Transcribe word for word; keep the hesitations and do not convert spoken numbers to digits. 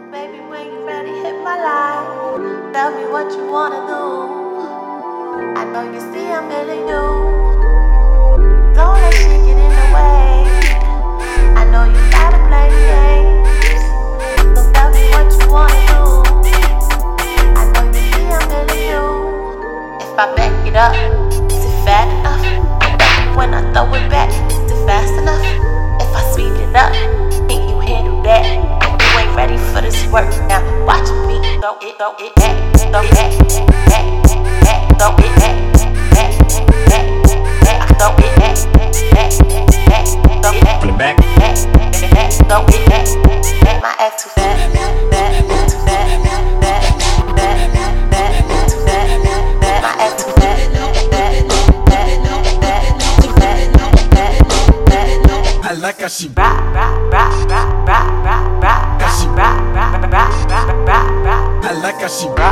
Baby, when you ready, hit my line. Tell me what you wanna do. I know you see I'm feeling you. Don't let shit get in the way. I know you gotta play games. So tell me what you wanna do. I know you see I'm feeling you. If I back it up, is it fat enough? When I throw it back, is it fast enough? If I speed it up, think you handle that? You ain't ready for this work now. Watch me throw it, throw it back, throw it back, back, back, throw it back, back, back, back, throw it back, back, back, throw it back, back, back, back, throw it back, back. My ass too fat, fat, too fat, fat, fat, fat, too fat, fat. My ass too fat, fat, fat, fat, too fat, fat, fat. I like how she rock, rock, rock, rock, rock, rock, rock, How she rock, rock, rock, rock, rock, rock, rock. I like how she